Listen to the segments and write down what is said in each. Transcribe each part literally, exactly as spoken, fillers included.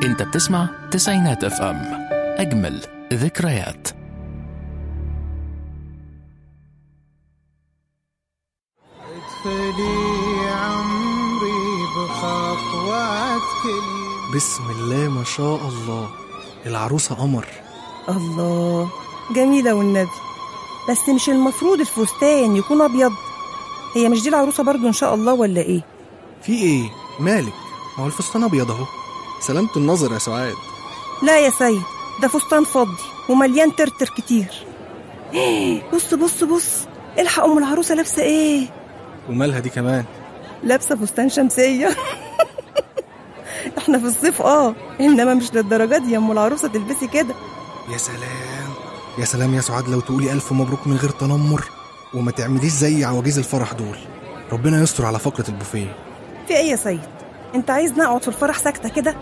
انت بتسمع تسعينات اف ام، اجمل ذكريات. ادخلي عمري بخطواتك. بسم الله ما شاء الله، العروسة قمر. الله جميلة والنبي، بس مش المفروض الفستان يكون أبيض؟ هي مش دي العروسة برضو إن شاء الله ولا إيه؟ في إيه؟ مالك؟ ما هو الفستان أبيض أهو. سلامة النظر يا سعاد. لا يا سيد، ده فستان فضي ومليان ترتر كتير. بص بص بص، الحق أم العروسة لابسة إيه؟ ومالها دي كمان؟ لابسة فستان شمسية. احنا في الصيف اه انما مش للدرجات دي يا ام العروسه تلبسي كده. يا سلام يا سلام يا سعاد، لو تقولي الف مبروك من غير تنمر وما تعمليش زي عواجيز الفرح دول. ربنا يستر على فقرة البوفيه. في ايه يا سيد؟ انت عايز نقعد في الفرح ساكته كده؟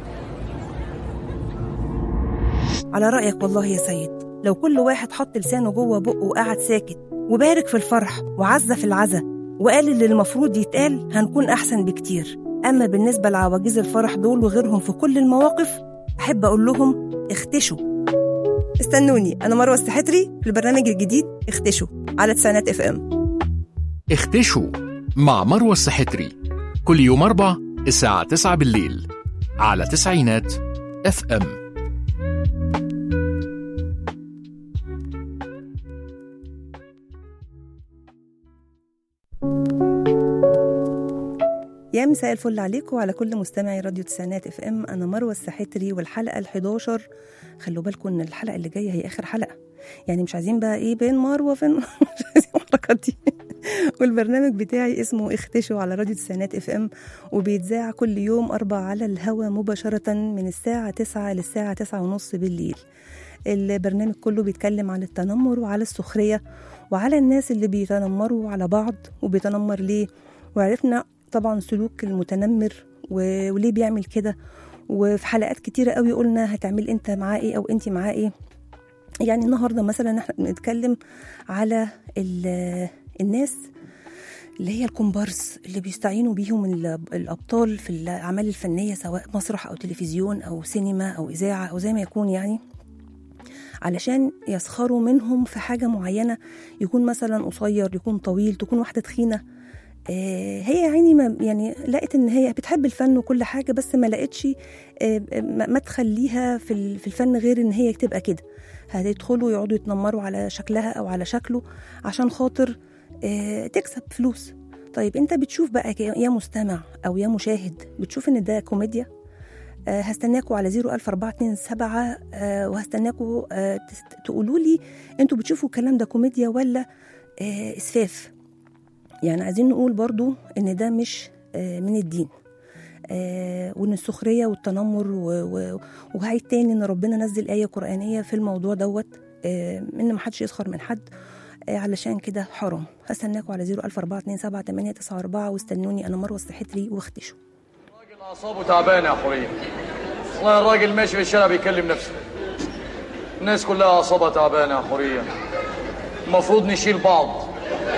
على رايك والله يا سيد، لو كل واحد حط لسانه جوه بقه وقعد ساكت وبارك في الفرح وعزة في العزا وقال اللي المفروض يتقال، هنكون احسن بكتير. أما بالنسبة لعواجيز الفرح دول وغيرهم في كل المواقف، أحب أقول لهم اختشوا. استنوني، أنا مروة السحتري في البرنامج الجديد اختشوا على تسعينات اف ام. اختشوا مع مروة السحتري كل يوم أربع الساعة تسعة بالليل على تسعينات اف ام. يا مساء الفل عليكم وعلى كل مستمعي راديو تسعينات اف ام. انا مروه السحتري والحلقه الحداشر. خلوا بالكم ان الحلقه اللي جايه هي اخر حلقه، يعني مش عايزين بقى ايه بين مروه فين. مش عايزين الحركات دي. والبرنامج بتاعي اسمه اختشوا على راديو تسعينات اف ام، وبيتذاع كل يوم اربع على الهوا مباشره من الساعه تسعة للساعه تسعة ونص بالليل. البرنامج كله بيتكلم عن التنمر وعلى السخريه وعلى الناس اللي بيتنمروا على بعض وبيتنمر ليه، وعرفنا طبعا سلوك المتنمر وليه بيعمل كده. وفي حلقات كتيرة قوي قلنا هتعمل انت معاه ايه او انت معاه ايه. يعني النهاردة مثلا احنا بنتكلم على الناس اللي هي الكومبارس اللي بيستعينوا بيهم الأبطال في الأعمال الفنية، سواء مسرح أو تلفزيون أو سينما أو إذاعة أو زي ما يكون، يعني علشان يسخروا منهم في حاجة معينة. يكون مثلا قصير، يكون طويل، تكون واحدة تخينة. هي يعني ما يعني لقيت ان هي بتحب الفن وكل حاجه، بس ما لقيتش ما تخليها في في الفن غير ان هي تبقى كده. هيدخلوا يقعدوا يتنمروا على شكلها او على شكله عشان خاطر تكسب فلوس. طيب انت بتشوف بقى يا مستمع او يا مشاهد، بتشوف ان ده كوميديا؟ هستناكوا على زيرو ألف أربعة اتنين سبعة، وهستناكوا تقولوا لي انتوا بتشوفوا الكلام ده كوميديا ولا اسفاف. يعني عايزين نقول برضو ان ده مش من الدين، وان السخرية والتنمر، وهاي تاني ان ربنا نزل آية قرآنية في الموضوع دوت، ان محدش يسخر من حد، علشان كده حرام. هستناكوا على زيرو ألف أربعة اتنين سبعة تمانية تسعة أربعة واستنوني. انا مروة السحتري واختشوا. الراجل اعصابه تعبانه يا حوريه، والله الراجل ماشي في الشارع بيكلم نفسه. الناس كلها اعصابها تعبانه يا حوريه، المفروض نشيل بعض،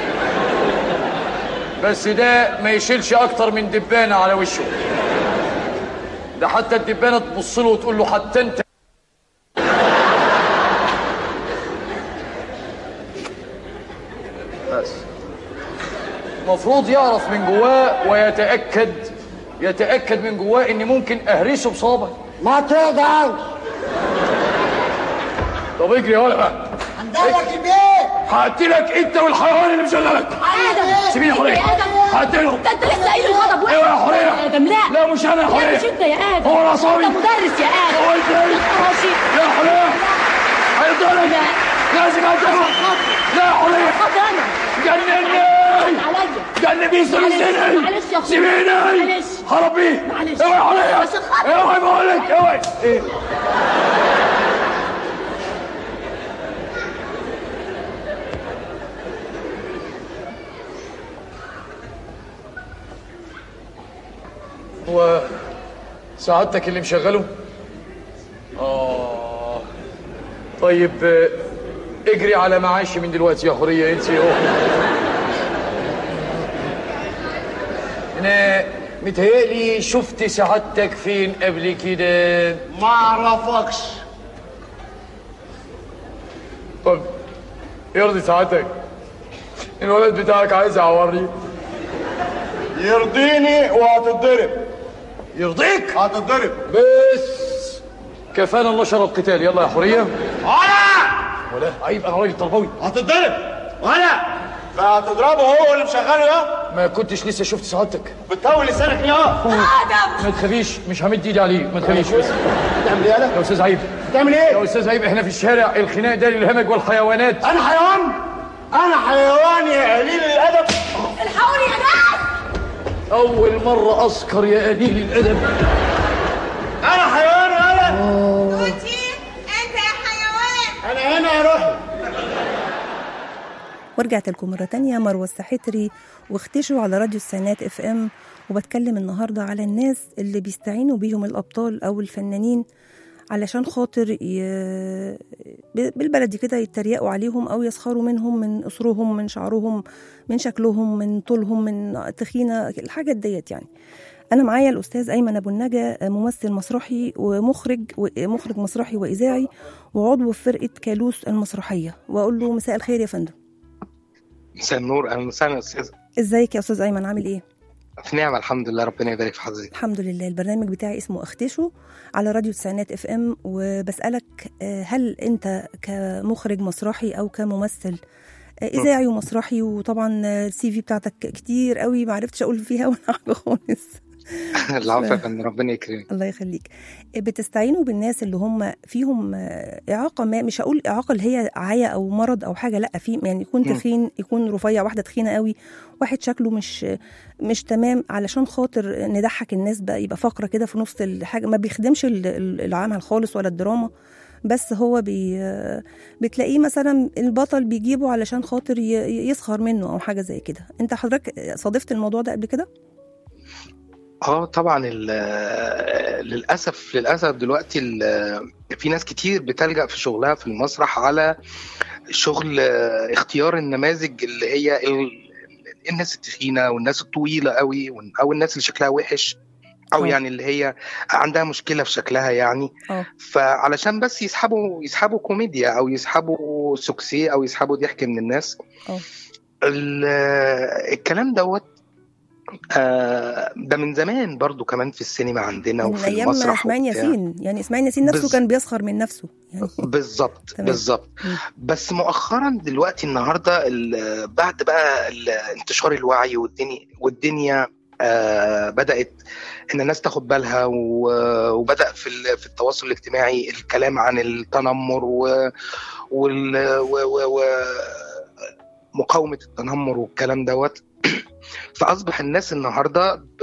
بس ده ما يشيلش اكتر من دبانه على وشه. ده حتى الدبانه تبص له وتقول له حتى انت. بس المفروض يعرف من جواه ويتاكد يتاكد من جواه اني ممكن اهرسه بصابعي. ما تقدر. طب اجري يا ولد بقى، عندك البيت. هقتلك انت والحيوان اللي مشغلك. ادم سيبيني يا حوريه، هقتله. انت انت لسه قايل الغضب. ايوه يا حوريه. ادم لا لا مش انا يا حوريه. لا مش انت يا ادم، هو العصابي. انت مدرس يا ادم. هو انت ايه يا حوريه؟ هيضرب. لا لازم اضربه. لا يا حوريه خد انا جنني عليا. جنبي سلسلني. معلش يا اخويا، سيبيني معلش هربيه. معلش. اوعي يا حوريه، بس الخط. اوعي بقول لك اوعي. ايه هو سعادتك اللي مشغله؟ اه طيب اجري على معاشي من دلوقتي يا حوريه انت. انا متهيألي شفت سعادتك فين قبل كده؟ ما اعرفكش. طب يرضي سعادتك الولد بتاعك عايز يعورني؟ يرضيني وهتتضرب. يرضيك؟ هتتضرب. بس كفانا الله شرب قتال. يلا يا حوريه. ولا ولا عيب، انا راجل تربوي. هتتضرب ولا فهتضربه هو اللي مشغله ده. ما كنتش لسه شفت سعادتك. بتطول لسانك ليه؟ اه ما تخافيش، مش همد ايدي عليه، ما تخافيش. بس بتعمل ايه انا؟ يا استاذ عيب. بتعمل ايه؟ يا استاذ عيب، احنا في الشارع، الخناق ده للهمج والحيوانات. انا حيوان؟ انا حيوان يا قليل الادب. الحقوني يا ناس. اول مره اذكر يا قليل الادب. انا حيوان ولا؟ توتي انت يا حيوان. انا هنا يا روحي. ورجعت لكم مرة تانية، مروة السحتري، واختشوا على راديو السنات اف ام. وبتكلم النهاردة على الناس اللي بيستعينوا بيهم الأبطال أو الفنانين علشان خاطر ي... بالبلدي كده يتريقوا عليهم أو يسخروا منهم، من قصرهم، من شعرهم، من شكلهم، من طولهم، من تخينة، الحاجات ديت يعني. أنا معايا الأستاذ أيمن أبو النجا، ممثل مسرحي ومخرج مخرج مسرحي وإذاعي وعضو في فرقة كالوس المسرحية، وأقول له مساء الخير يا فندم. مساء النور. اهلا وسهلا يا استاذ. ازيك يا استاذ ايمن، عامل ايه؟ في نعمه الحمد لله، ربنا يبارك في حضرتك. الحمد لله. البرنامج بتاعي اسمه اختشوا على راديو التسعينات اف ام، وبسالك هل انت كمخرج مسرحي او كممثل اذاعي ومسرحي، وطبعا السي في بتاعتك كتير قوي ما عرفتش اقول فيها ولا حاجه خالص. العفو يا فندم، ربنا يكرمك. الله يخليك. بتستعينوا بالناس اللي هم فيهم اعاقه، ما مش هقول اعاقه اللي هي عيا او مرض او حاجه، لا، في يعني يكون تخين، يكون رفيع، واحده تخينه قوي، واحد شكله مش مش تمام، علشان خاطر نضحك الناس بقى، يبقى فقره كده في نص الحاجه، ما بيخدمش العمل خالص ولا الدراما، بس هو بي بتلاقيه مثلا البطل بيجيبه علشان خاطر يسخر منه او حاجه زي كده. انت حضرتك صادفت الموضوع ده قبل كده؟ اه طبعا. للاسف للاسف دلوقتي في ناس كتير بتلجأ في شغلها في المسرح على شغل اختيار النماذج اللي هي الناس التخينه والناس الطويله قوي، او الناس اللي شكلها وحش، او أوه. يعني اللي هي عندها مشكله في شكلها يعني. أوه. فعلشان بس يسحبوا يسحبوا كوميديا او يسحبوا سوكسي او يسحبوا ضحك من الناس. الكلام دوت آه ده من زمان برضو كمان في السينما عندنا وفي المسرح. من ايام اسماعيل ياسين، يعني اسماعيل ياسين نفسه بز... كان بيسخر من نفسه يعني. بالظبط بالظبط. بس مؤخرا دلوقتي النهارده بعد بقى انتشار الوعي والدنيا والدنيا آه بدأت ان الناس تاخد بالها، وبدأ في في التواصل الاجتماعي الكلام عن التنمر و وال و مقاومة التنمر والكلام دوت. فأصبح الناس النهاردة ب...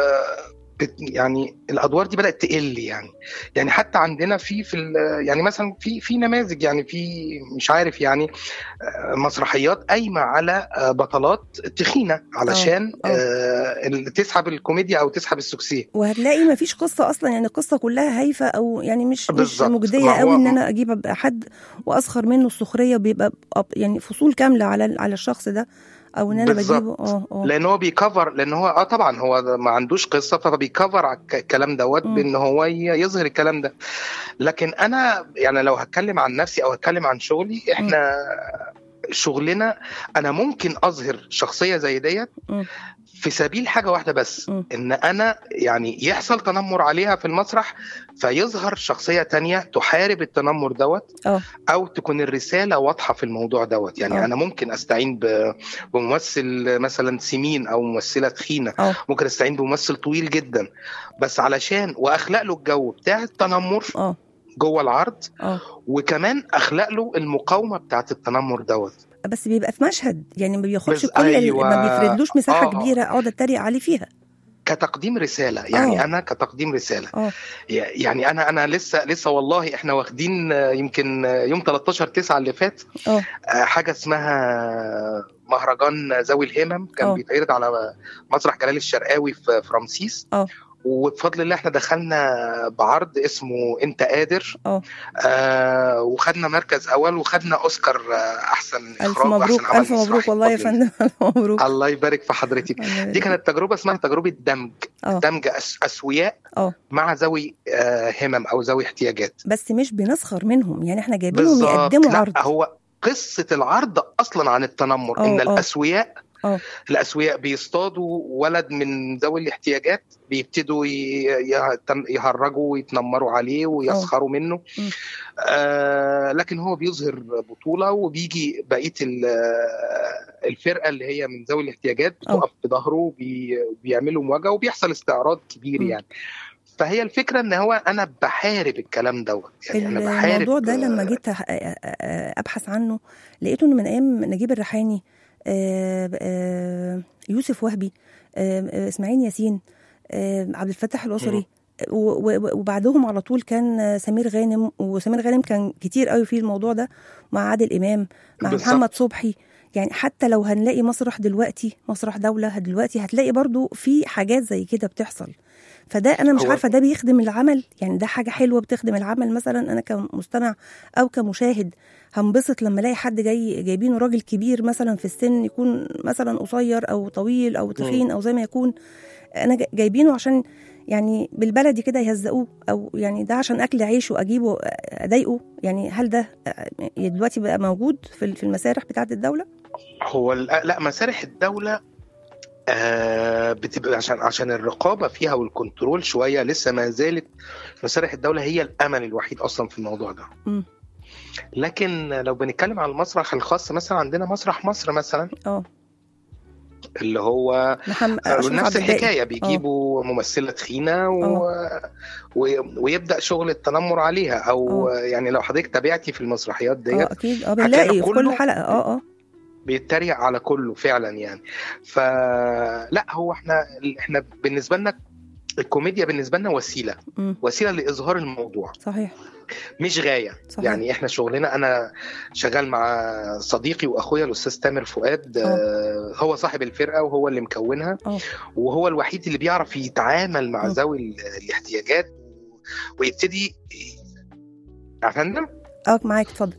يعني الأدوار دي بدأت تقل يعني يعني حتى عندنا في في ال... يعني مثلا في في نماذج، يعني في مش عارف يعني مسرحيات قايمة على بطلات تخينة علشان أوه. أوه. تسحب الكوميديا أو تسحب السوكسيه، وهتلاقي ما فيش قصة أصلا، يعني القصة كلها هايفة أو يعني مش مش مجدية قوي إن أنا أجيب حد وأسخر منه السخرية، بيبقى يعني فصول كاملة على على الشخص ده، او ان انا بجيبه اه اه لان هو بيكفر، لان هو اه طبعا هو ما عندوش قصه، فبيكفر على الكلام دوت بان هو يظهر الكلام ده. لكن انا يعني لو هتكلم عن نفسي او هتكلم عن شغلي، احنا م. شغلنا انا ممكن اظهر شخصيه زي ديت في سبيل حاجه واحده بس، م. ان انا يعني يحصل تنمر عليها في المسرح فيظهر شخصيه تانية تحارب التنمر دوت، أوه. او تكون الرساله واضحه في الموضوع دوت. يعني أوه. انا ممكن استعين بممثل مثلا سمين او ممثله تخينه، أوه. ممكن استعين بممثل طويل جدا، بس علشان واخلق له الجو بتاع التنمر أوه. جوه العرض، أوه. وكمان اخلق له المقاومه بتاعه التنمر دوت. بس بيبقى في مشهد، يعني ما بياخدش كل أيوة. ما بيفردلوش مساحه آه. كبيره اقعد اتريق عليه فيها، كتقديم رساله يعني. أوه. انا كتقديم رساله. أوه. يعني انا انا لسه لسه والله احنا واخدين يمكن يوم ثلاثة عشر تسعة اللي فات أوه. حاجه اسمها مهرجان ذوي الهمم، كان أوه. بيتعرض على مسرح جلال الشرقاوي في رمسيس. أوه. وبفضل الله احنا دخلنا بعرض اسمه انت قادر. اه آه وخدنا مركز اول وخدنا اوسكار آه احسن الف اخراج مبروك، واحسن عمل الف مبروك مسرحي والله يا بفضل الله. فندم. الف مبروك. الله يبارك في حضرتك. الله يبارك. دي كانت تجربه اسمها تجربه دمج اه دمج أس- اسوياء اه مع ذوي آه همم او ذوي احتياجات. بس مش بنسخر منهم، يعني احنا جايبينهم بالظبط. يقدموا لا عرض. هو قصه العرض اصلا عن التنمر، اه ان اه الاسوياء اه الاسوياء بيصطادوا ولد من ذوي الاحتياجات، بيبتدوا ي- يهتم- يهرجوا ويتنمروا عليه ويسخروا منه. مم. آه لكن هو بيظهر بطولة، وبيجي بقية ال- آه، الفرقة اللي هي من ذوي الاحتياجات بتقف في ظهره وبيعملوا مواجهة وبيحصل استعراض كبير مم. يعني. فهي الفكرة ان هو انا بحارب الكلام دوت، يعني انا بحارب الموضوع ده لما جيت أح- ابحث عنه لقيته انه من ايام نجيب الريحاني، آه، آه، يوسف وهبي، آه، اسماعيل ياسين، آه، عبد الفتاح الأسري، و- و- وبعدهم على طول كان سمير غانم. وسمير غانم كان كتير قوي في الموضوع ده، مع عادل إمام، مع بالظبط. محمد صبحي. يعني حتى لو هنلاقي مسرح دلوقتي، مسرح دولة دلوقتي، هتلاقي برضو في حاجات زي كده بتحصل. فده انا مش هو- عارفه ده بيخدم العمل، يعني ده حاجه حلوه بتخدم العمل. مثلا انا كمستمع او كمشاهد هنبسط لما الاقي حد جاي جايبينه راجل كبير مثلا في السن، يكون مثلا قصير او طويل او تخين او زي ما يكون، انا جا- جايبينه عشان يعني بالبلدي كده يهزقوه، او يعني ده عشان اكل عيشه اجيبه اضايقه. يعني هل ده دلوقتي بقى موجود في في المسارح بتاعه الدوله؟ هو ال- لا مسارح الدولة آه بتبقى عشان عشان الرقابة فيها والكنترول شوية، لسه ما زالت مسارح الدولة هي الأمل الوحيد أصلا في الموضوع ده. امم لكن لو بنتكلم عن المسرح الخاص، مثلا عندنا مسرح مصر مثلا اه اللي هو محمد آه، أشرف نفس عبد الباقي. الحكاية، بيجيبوا ممثلة تخينة و... و... ويبدأ شغل التنمر عليها، أو آه. يعني لو حضرتك تابعتي في المسرحيات اه ديت اكيد، اه هتلاقي بنلاقي في كل كله حلقه. اه اه بيتريق على كله فعلا يعني. فلا هو احنا احنا بالنسبة لنا الكوميديا بالنسبة لنا وسيلة امم وسيلة لإظهار الموضوع، صحيح مش غاية. صحيح. يعني احنا شغلنا، انا شغال مع صديقي واخويا الاستاذ تامر فؤاد، اه آه، هو صاحب الفرقة وهو اللي مكونها، اه وهو الوحيد اللي بيعرف يتعامل مع مم. ذوي ال- الاحتياجات ويبتدي. يا فندم اه معاك اتفضل.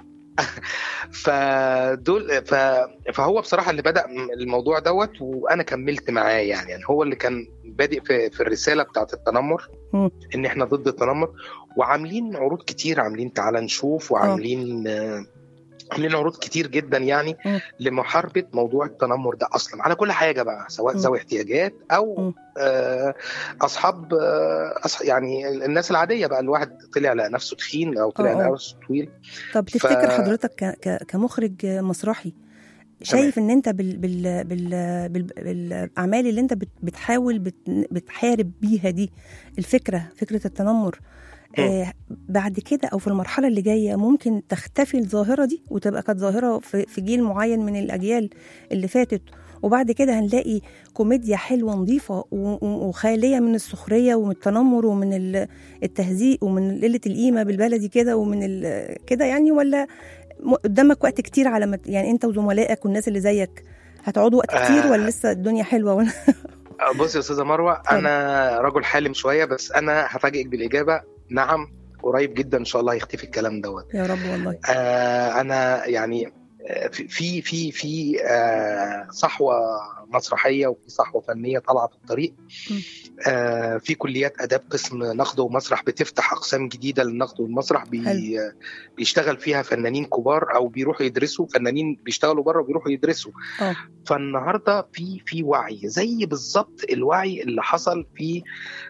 فدول ف... فهو بصراحة اللي بدأ الموضوع دوت، وأنا كملت معاه يعني. يعني هو اللي كان بادئ في, في الرسالة بتاعت التنمر، مم. إن إحنا ضد التنمر، وعاملين عروض كتير، عاملين تعالى نشوف، وعاملين آه، عاملين عروض كتير جدا يعني مم. لمحاربة موضوع التنمر ده أصلا على كل حاجة بقى، سواء مم. ذوي احتياجات أو مم. آه، أصحاب آه، أص... يعني الناس العادية بقى، الواحد طلع لقى نفسه تخين أو طلع اه لقى اه نفسه طويل. طب ف... تفتكر حضرتك ك... ك... كمخرج مسرحي شايف ان انت بال... بال... بال... بال... بالاعمال اللي انت بت... بتحاول بت... بتحارب بيها دي الفكره، فكره التنمر، آه بعد كده او في المرحله اللي جايه ممكن تختفي الظاهره دي وتبقى كانت ظاهره في... في جيل معين من الاجيال اللي فاتت، وبعد كده هنلاقي كوميديا حلوه نظيفه و... وخاليه من السخريه ومن التنمر ومن ال- التهزيء ومن قله القيمه بالبلدي كده ومن ال... كده يعني؟ ولا م- قدامك وقت كتير على ما يعني انت وزملائك والناس اللي زيك هتقعدوا وقت كتير، آه. ولا لسه الدنيا حلوه ولا؟ بصي يا استاذه مروه، انا رجل حالم شويه، بس انا هفاجئك بالاجابه، نعم قريب جدا ان شاء الله هيختفي الكلام دوت. يا رب والله. آه انا يعني آه، في في في آه صحوه مسرحيه وفي صحوه فنيه طالعه في الطريق. آه في كليات اداب قسم نقد ومسرح بتفتح اقسام جديده للنقد والمسرح، بي حلو. بيشتغل فيها فنانين كبار او بيروحوا يدرسوا، فنانين بيشتغلوا بره وبيروحوا يدرسوا. اه فالنهارده في في وعي زي بالظبط الوعي اللي حصل في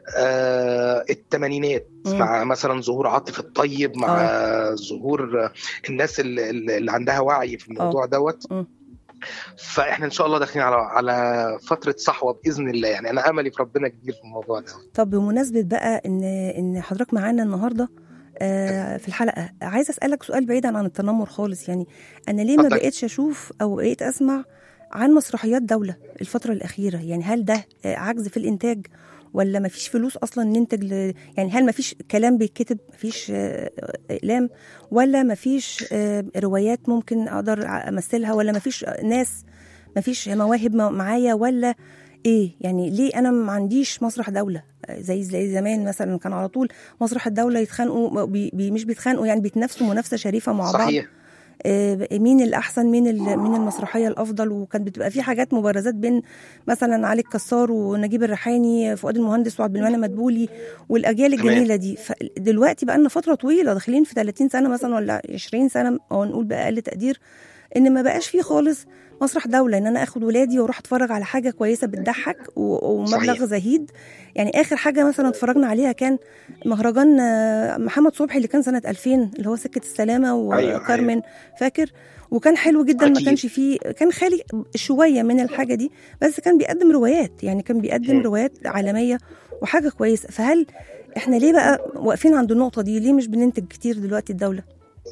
آه الثمانينات، مم. مع مثلا ظهور عاطف الطيب، مع اه ظهور الناس اللي, اللي عندها وعي في الموضوع اه دوت. مم. فاحنا ان شاء الله داخلين على على فتره صحوه باذن الله، يعني انا املي في ربنا كبير في الموضوع ده. طب بمناسبه بقى ان ان حضرتك معانا النهارده آه في الحلقه، عايزه اسالك سؤال بعيدا عن التنمر خالص. يعني انا ليه ما اتفضل. بقيتش اشوف او بقيت اسمع عن مسرحيات دوله الفتره الاخيره؟ يعني هل ده آه، عجز في الانتاج، ولا ما فيش فلوس اصلا ننتج ل... يعني هل ما فيش كلام بيتكتب، ما فيش آه، اقلام، ولا ما فيش آه، روايات ممكن اقدر امثلها، ولا ما فيش ناس، ما فيش مواهب م- معايا، ولا ايه يعني ليه انا ما عنديش مسرح دوله زي زي زمان مثلا كان على طول مسرح الدوله يتخانقوا بي بي مش بيتخانقوا يعني بيتنافسوا منافسه شريفه مع صحيح. بعض مين الاحسن مين مين المسرحيه الافضل، وكانت بتبقى في حاجات مبارزات بين مثلا علي الكسار ونجيب الريحاني فؤاد المهندس وعبد المنعم مدبولي والاجيال الجميله دي. فدلوقتي بقى لنا فتره طويله داخلين في ثلاثين سنه مثلا ولا عشرين سنه او نقول باقل تقدير ان ما بقاش فيه خالص مسرح دوله ان انا اخد ولادي واروح اتفرج على حاجه كويسه بتضحك ومبلغ زهيد. يعني اخر حاجه مثلا اتفرجنا عليها كان مهرجان محمد صبحي اللي كان سنه ألفين اللي هو سكه السلامه وكارمن. أيوة. فاكر؟ وكان حلو جدا. أكيد. ما كانش فيه، كان خالي شويه من الحاجه دي بس كان بيقدم روايات، يعني كان بيقدم م. روايات عالميه وحاجه كويسه. فهل احنا ليه بقى واقفين عند النقطه دي؟ ليه مش بننتج كتير دلوقتي الدوله؟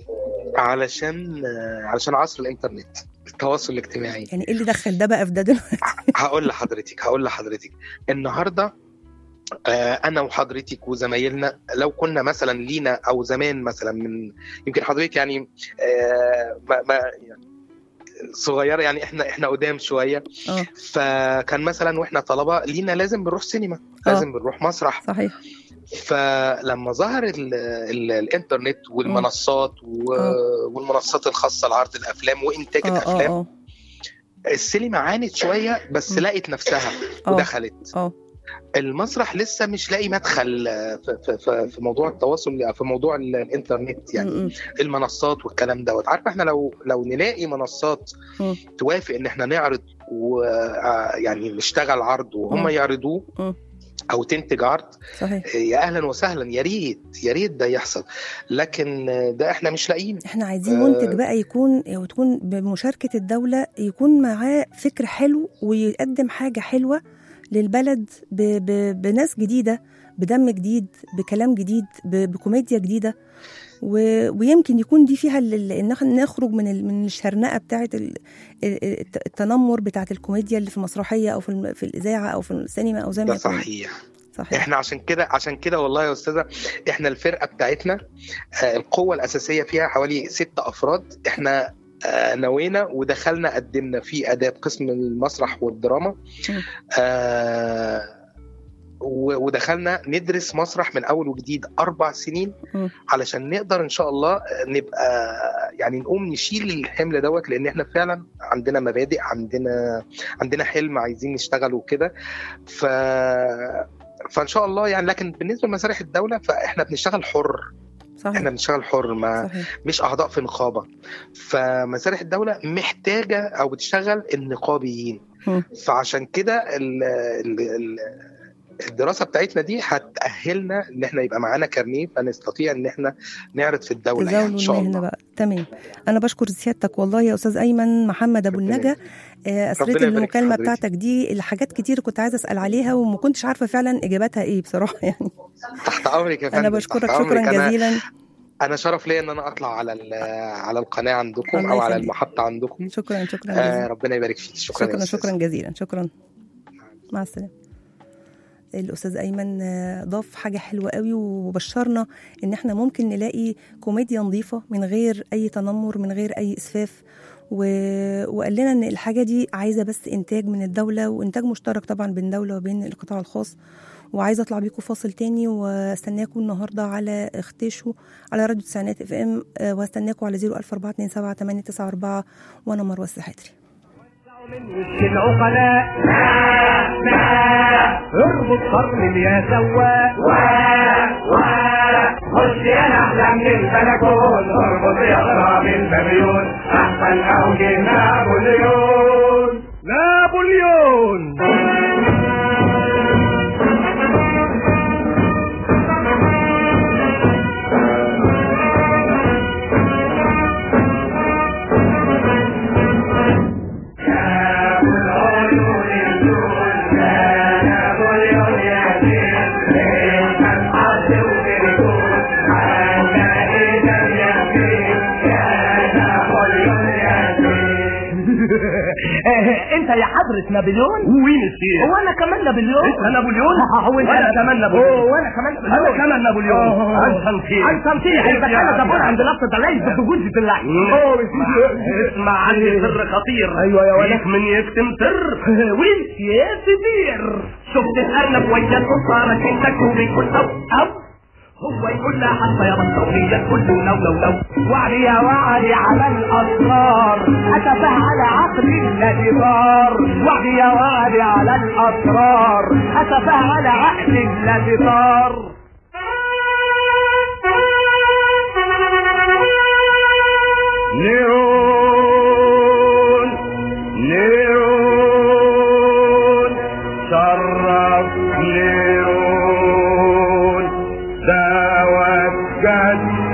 علشان علشان عصر الانترنت، التواصل الاجتماعي. يعني ايه اللي دخل ده بقى في ده دلوقتي؟ هقول لحضرتك هقول لحضرتك النهارده انا وحضرتك وزمايلنا لو كنا مثلا لينا او زمان مثلا من يمكن حضرتك يعني ما ما يعني صغيره، يعني احنا احنا قدام شويه. أوه. فكان مثلا واحنا طلبه لينا لازم بنروح سينما، لازم أوه. بنروح مسرح. صحيح. فلما ظهر ال ال الانترنت والمنصات والمنصات الخاصه لعرض الافلام وانتاج أوه. الافلام أوه. السينما عانت شويه بس لقت نفسها أوه. ودخلت. أوه. المسرح لسه مش لاقي مدخل في, في, في موضوع التواصل، في موضوع الانترنت يعني م-م. المنصات والكلام دوت. عارفه احنا لو لو نلاقي منصات م. توافق ان احنا نعرض ويعني نشتغل عرض وهم م. يعرضوه م. او تنتج عرض. صحيح. يا اهلا وسهلا، يا ريت يا ريت ده يحصل، لكن ده احنا مش لاقيين. احنا عايزين منتج بقى يكون وتكون بمشاركه الدوله، يكون معاه فكر حلو ويقدم حاجه حلوه للبلد ب ب بناس جديده، بدم جديد، بكلام جديد، بكوميديا جديده، ويمكن يكون دي فيها ان نخرج من من الشرنقه بتاعه التنمر بتاعه الكوميديا اللي في المسرحيه او في في الاذاعه او في السينما او زي ما. ده صحيح. صحيح. احنا عشان كده عشان كده والله يا استاذه، احنا الفرقه بتاعتنا القوه الاساسيه فيها حوالي ستة افراد. احنا نوينا ودخلنا قدمنا في آداب قسم المسرح والدراما، آه ودخلنا ندرس مسرح من أول وجديد أربع سنين م. علشان نقدر إن شاء الله نبقى يعني نقوم نشيل الحمل دوت، لأن إحنا فعلا عندنا مبادئ، عندنا عندنا حلم عايزين نشتغل وكده. ف فإن شاء الله يعني. لكن بالنسبة لمسارح الدولة فإحنا بنشتغل حر. صحيح. احنا بنشتغل حر، ما صحيح. مش اعضاء في نقابه. فمسارح الدوله محتاجه او بتشتغل النقابيين. م. فعشان كده ال ال الدراسه بتاعتنا دي هتاهلنا ان احنا يبقى معانا كارنيه فنستطيع ان احنا نعرض في الدوله يعني ان شاء الله بقى. تمام. انا بشكر سيادتك والله يا استاذ ايمن محمد ابو النجا. اسرتي المكالمه بتاعتك دي الحاجات كتير كنت عايزه اسال عليها وما كنتش عارفه فعلا اجاباتها ايه بصراحه يعني. تحت امرك يا فندم. انا بشكرك شكرا جزيلا. أنا انا شرف ليا ان انا اطلع على على القناه عندكم او على المحطه عندكم. شكرا شكرا جزيلا. آه ربنا يبارك فيك. شكرا شكرا شكرا جزيلا. شكرا. مع السلامه. الأستاذ أيمن ضاف حاجة حلوة قوي وبشرنا إن احنا ممكن نلاقي كوميديا نظيفة من غير أي تنمر، من غير أي إسفاف، و... وقال لنا إن الحاجة دي عايزة بس إنتاج من الدولة وإنتاج مشترك طبعا بين الدولة وبين القطاع الخاص. وعايزة أطلع بيكم فاصل تاني واستناكم النهاردة على اختشوا على راديو تسعينات اف ام، واستناكم على زيرو ألف أربعة اتنين سبعة تمانية تسعة أربعة. وأنا مروة السحاتري. العقلاء اربط قرن يا سواق خش يا نحلة من البلكون اربط يا غرام البابيون احسن اوجه نابليون نابليون. انت يا حضرة نابليون؟ وي مسير. هو انا كمان نابليون؟ انت نابليون؟ هو انت وانا كمان نابليون. وانا كمان نابليون. انا كمان نابليون. انسانتي انسانتي اذا كان زبون عند لفظ الليل بوجود الله. اسمع عني سر خطير. ايوه يا ولد. من يكتم سر وانت يا سدير شفت الارنب ويا القصارى كنتك وبيكون او او هو يقول لها حتى يا بطولية كله لو لو لو وعدي يا وعدي على الأسرار أتفه على عقلي الذي طار. وعدي يا وعدي على الأسرار أتفه على عقلي الذي طار. نيرون نيرون شرف نيرون دعوة جد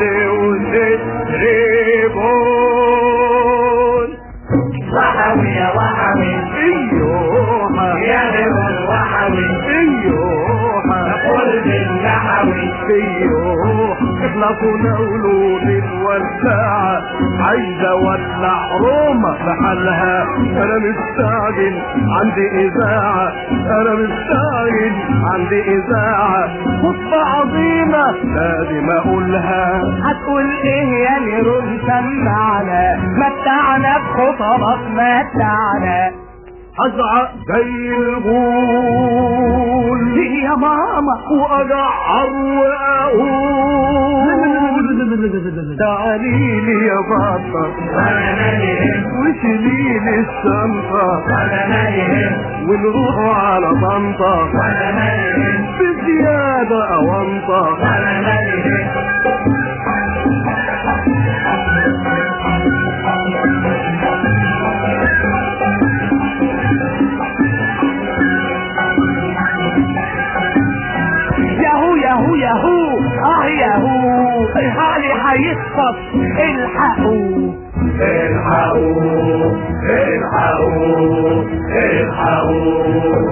وتتربون وحوي يا وحوي ايوها يا نيرون وحوي ايوها قل بالنحوي ايوه احنا كنا ولود الوساعة عايزة ولع روما بحالها. انا مستعجل عندي اذاعة انا مستعجل عندي اذاعة خطبة عظيمة لازم اقولها. هتقول ايه يا نيرون؟ سمعنا متعنا بخطبك متعنا. ازعق زي الغول يا ماما واجعر واقول تعاليلي يا بطة وشيليلي الشنطة ونروح على طنطا بزيادة أونطة. ياهو ياهو ياهو اه ياهو الحالي هيخطف. الحقوا الحقوا الحقوا الحقوا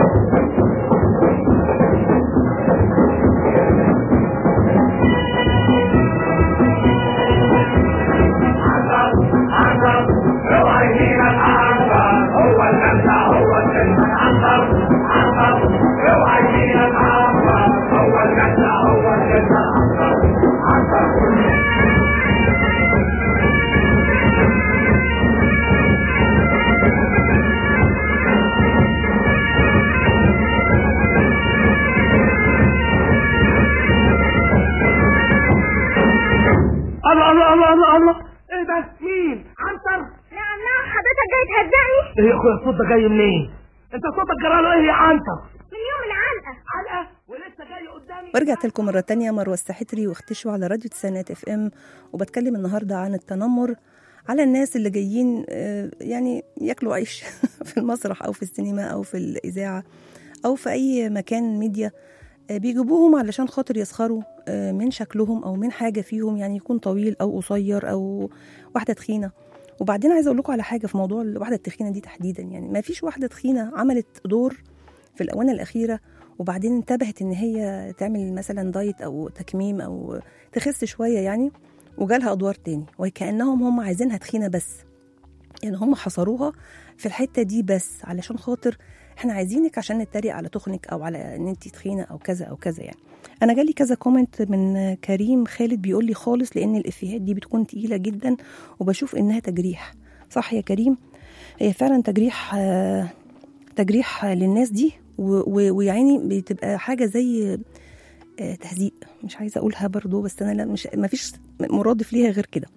الله الله الله الله الله. ايه ده؟ مين؟ عنتر؟ نعم نعم حضرتك جاي تهزقني؟ ايه يا اخويا الصوت ده جاي منين؟ انت صوتك جراله ايه يا عنتر؟ من يوم العلقة. علقه ولسه جاي قدامي. ورجعت لكم مرة تانية، مروة السحتري، واختشوا على راديو تسعينات اف ام، وبتكلم النهاردة عن التنمر على الناس اللي جايين يعني ياكلوا عيش في المسرح أو في السينما أو في الإذاعة أو في أي مكان ميديا. بيجيبوهم علشان خاطر يسخروا من شكلهم أو من حاجة فيهم، يعني يكون طويل أو قصير أو واحدة تخينة. وبعدين عايزة أقول لكم على حاجة في موضوع الواحدة التخينة دي تحديدا. يعني ما فيش واحدة تخينة عملت دور في الآونة الأخيرة وبعدين انتبهت إن هي تعمل مثلا دايت أو تكميم أو تخس شوية يعني، وجالها أدوار تاني وكأنهم هم عايزينها تخينة بس. يعني هم حصروها في الحتة دي بس علشان خاطر احنا عايزينك عشان نتريق على تخنك او على ان انت تخينه او كذا او كذا. يعني انا جالي كذا كومنت من كريم خالد بيقول لي خالص، لان الافيهات دي بتكون تقيله جدا وبشوف انها تجريح. صح يا كريم، هي فعلا تجريح آه تجريح للناس دي، ويعني بتبقى حاجه زي آه تهزيق. مش عايزه اقولها برضو بس انا لا مش ما فيش مرادف ليها غير كده.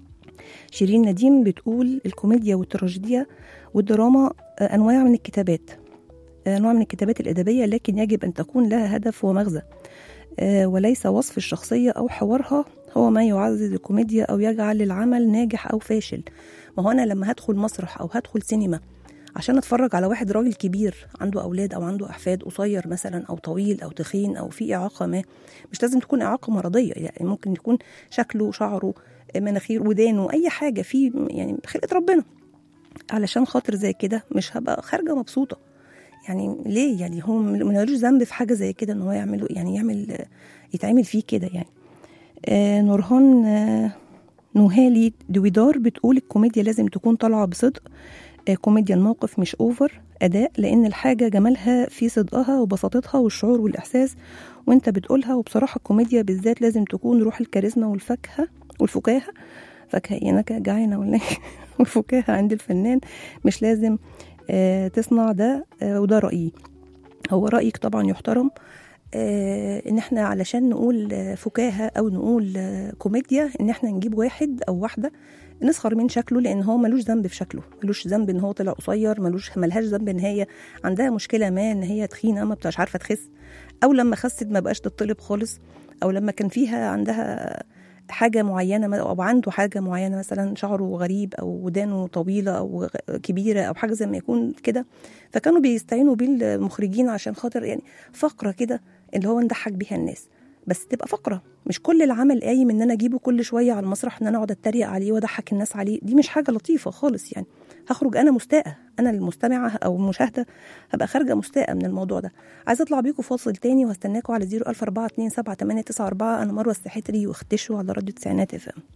شيرين نديم بتقول الكوميديا والتراجيديا والدراما آه انواع من الكتابات نوع من الكتابات الأدبية، لكن يجب أن تكون لها هدف ومغزى، وليس وصف الشخصية أو حوارها هو ما يعزز الكوميديا أو يجعل العمل ناجح أو فاشل. ما هو أنا لما هدخل مسرح أو هدخل سينما عشان أتفرج على واحد راجل كبير عنده أولاد أو عنده أحفاد، قصير مثلا أو طويل أو تخين أو في إعاقة ما، مش لازم تكون إعاقة مرضية، يعني ممكن يكون شكله، شعره، مناخير، ودانه، أي حاجة فيه يعني خلقة ربنا. علشان خاطر زي كده مش هبقى خارجة مبسوطة. يعني ليه؟ يعني هو ملوش ذنب في حاجه زي كده ان هو يعمل يعني يعمل يتعمل فيه كده يعني. آه نورهان آه نوهالي دويدار بتقول الكوميديا لازم تكون طالعه بصدق آه، كوميديا الموقف مش اوفر اداء، لان الحاجه جمالها في صدقها وبساطتها والشعور والاحساس وانت بتقولها. وبصراحه الكوميديا بالذات لازم تكون روح الكاريزما والفكهه والفكاهه فاكهه انك جعانه ولا إيه؟ والفكاهه عند الفنان، مش لازم آه تصنع ده. آه وده رايي، هو رايك طبعا يحترم. آه ان احنا علشان نقول آه فكاهه او نقول آه كوميديا ان احنا نجيب واحد او واحده نسخر من شكله، لان هو ملوش ذنب في شكله، ملوش ذنب ان هو طلع قصير، ملوش ملهاش ذنب ان هي عندها مشكله ما، ان هي تخينه ما بتبقاش عارفه تخس، او لما خست ما بقاش تطلب خالص، او لما كان فيها عندها حاجه معينه او عنده حاجه معينه، مثلا شعره غريب او ودانه طويله او كبيره او حاجه زي ما يكون كده، فكانوا بيستعينوا بالمخرجين عشان خاطر يعني فقره كده اللي هو نضحك بيها الناس، بس تبقى فقره، مش كل العمل قايم ان انا اجيبه كل شويه على المسرح ان انا اقعد اتريق عليه واضحك الناس عليه. دي مش حاجه لطيفه خالص يعني. هخرج انا مستاءه، انا المستمعه او المشاهده هبقى خارجه مستاءه من الموضوع ده. عايزه اطلع بيكم فاصل تاني وهستناكم على صفر ألف أربعة اتنين سبعة تمانية تسعة أربعة. انا مروه السحتري واختشوا على راديو تسعينات اف ام.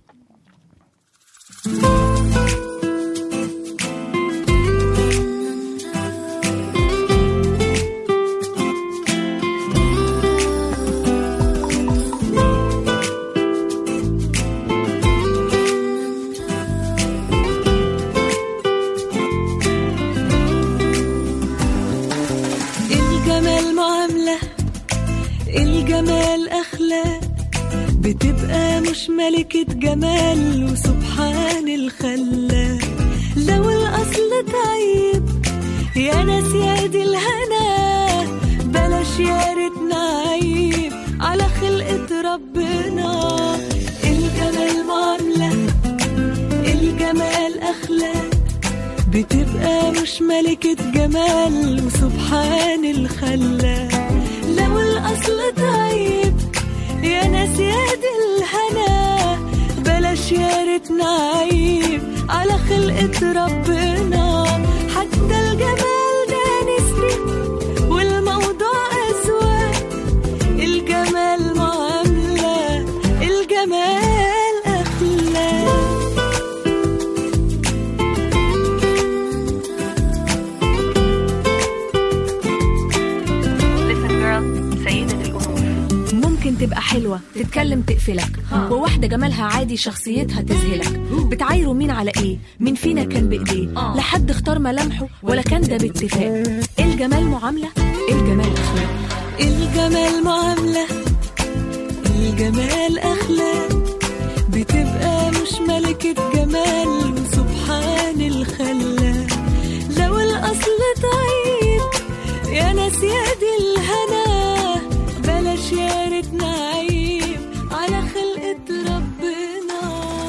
الجمال أخلاق بتبقى مش ملكة جمال وسبحان الخلاق. لو الأصل تعيب يا ناس يا دي الهنا، بلاش يا ريتنا عيب على خلقة ربنا. الجمال معاملة، الجمال أخلاق بتبقى مش ملكة جمال وسبحان الخلاق. لو الأصل تعيب يا ناس يا دي الهنا، بلاش يا ريتنا عيب على خلقة ربنا. حتى الجمال ده نسبي والموضوع أذواق. الجمال معاملة، الجمال أخلاق. تبقى حلوة تتكلم تقفلك، وواحدة جمالها عادي شخصيتها تذهلك. بتعايروا مين على ايه؟ مين فينا كان بايديه؟ لا حد اختار ملامحه ولا كان ده باتفاق. الجمال معاملة، الجمال أخلاق. الجمال معاملة، الجمال أخلاق بتبقى مش ملكة جمال وسبحان الخلاق. لو الأصل تعيب يا ناس يا دي الهنا، بلاش يا ريتنا عيب على خلقة ربنا.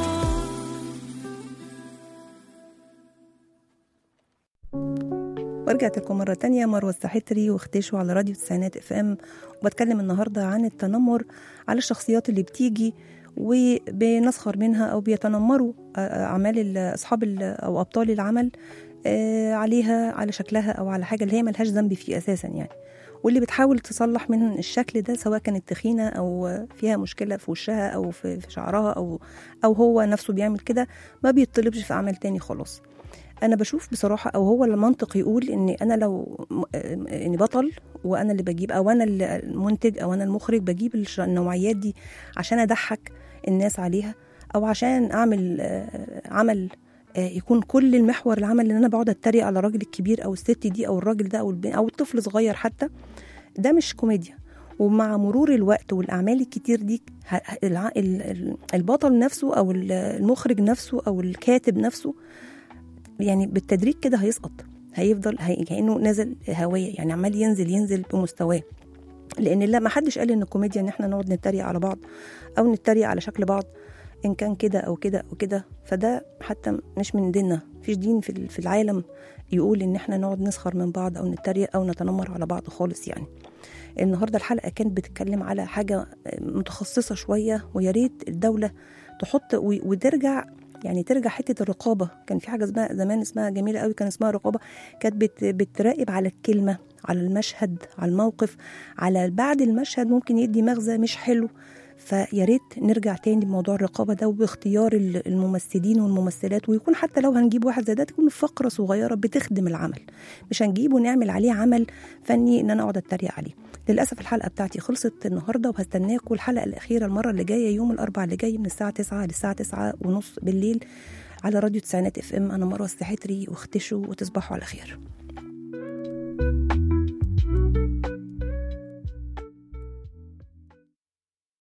ورجعت لكم مرة تانية، مروة السحتري واختشوا على راديو تسعينات اف ام، وبتكلم النهاردة عن التنمر على الشخصيات اللي بتيجي وبنسخر منها أو بيتنمروا أعمال أصحاب أو أبطال العمل عليها، على شكلها أو على حاجة اللي هي ملهاش ذنب فيه أساسا يعني. واللي بتحاول تصلح من الشكل ده سواء كانت تخينة أو فيها مشكلة في وشها أو في شعرها أو أو هو نفسه بيعمل كده، ما بيطلبش في عمل تاني خلاص. أنا بشوف بصراحة، أو هو المنطق يقول إن أنا لو إني بطل وأنا اللي بجيب، أو أنا المنتج أو أنا المخرج بجيب النوعيات دي عشان أضحك الناس عليها، أو عشان أعمل عمل يكون كل المحور العمل ان انا بقعد اتريق على الراجل الكبير او الست دي او الراجل ده او او الطفل صغير حتى. ده مش كوميديا. ومع مرور الوقت والاعمال الكتير دي البطل نفسه او المخرج نفسه او الكاتب نفسه يعني بالتدريج كده هيسقط، هيفضل هي كانه نازل هوايه يعني، عمال ينزل ينزل بمستواه. لان لا، ما حدش قال ان الكوميديا ان احنا نقعد نتريق على بعض او نتريق على شكل بعض إن كان كده أو كده أو كده. فده حتى مش من ديننا، فيش دين في العالم يقول إن إحنا نقعد نسخر من بعض أو نتريق أو نتنمر على بعض خالص يعني. النهاردة الحلقة كانت بتتكلم على حاجة متخصصة شوية، ويا ريت الدولة تحط وترجع يعني ترجع حتة الرقابة. كان في حاجة اسمها زمان اسمها جميلة قوي، كان اسمها رقابة، كانت بت بتراقب على الكلمة، على المشهد، على الموقف، على بعد المشهد ممكن يدي مغزى مش حلو، فيا ريت نرجع تاني بموضوع الرقابه ده وباختيار الممثلين والممثلات، ويكون حتى لو هنجيب واحد زي ده تكون فقره صغيره بتخدم العمل، مش هنجيبه ونعمل عليه عمل فني ان انا اقعد اتريق عليه. للاسف الحلقه بتاعتي خلصت النهارده، وهستناكم الحلقه الاخيره المره اللي جايه يوم الاربعاء اللي جاي من الساعه تسعة للساعه تسعة ونص بالليل على راديو تسعينات اف ام. انا مروه السحتري، واختشوا وتصبحوا على خير.